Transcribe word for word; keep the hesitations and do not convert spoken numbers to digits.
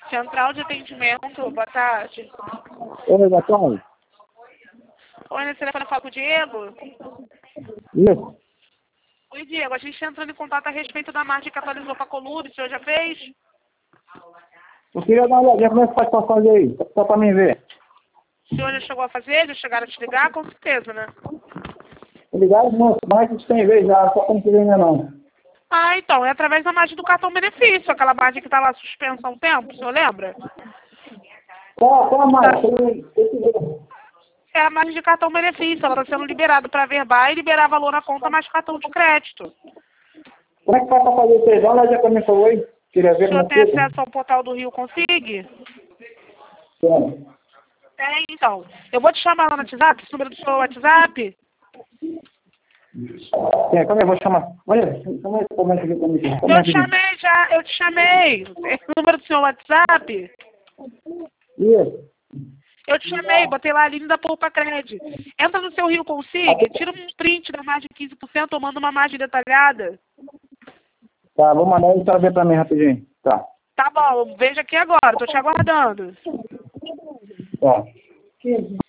Central de atendimento, boa tarde. Oi, boa tarde. Oi, nesse telefone eu falo com o Diego? Isso. Oi, Diego, a gente está entrando em contato a respeito da margem que atualizou para a Colube, o senhor já fez? Eu queria dar uma olhadinha como é que faz pra fazer aí, só pra mim ver. O senhor já chegou a fazer? Já chegaram a te ligar? Com certeza, né? Ligado, moço, mais de cem vezes já, só como que ainda não. Ah, então, é através da margem do cartão benefício, aquela margem que está lá suspensa há um tempo, o senhor lembra? Qual, qual a mais? Tem, tem que ver. É a margem de cartão benefício, ela está sendo liberada para verbar e liberar valor na conta mais cartão de crédito. Como é que faz pra fazer isso aí? Dá uma olhadinha pra mim, por favor, aí. Queria O ver como senhor é tem que fica. acesso ao portal do Rio Consigue? Tem. Tem, então. Eu vou te chamar lá no WhatsApp, esse número do seu WhatsApp. Tem, calma aí, eu vou chamar. Olha, como é que começa aqui comigo? Como Eu é te que... chamei já, eu te chamei. Esse número do seu WhatsApp, Isso. eu te chamei, botei lá a linha da Poupa Cred. Entra no seu Rio Consigue, tira um print da margem de quinze por cento ou manda uma margem detalhada. Tá, vou mandar isso pra ver pra mim rapidinho. Tá. Tá bom, veja aqui agora, tô te aguardando. Tá.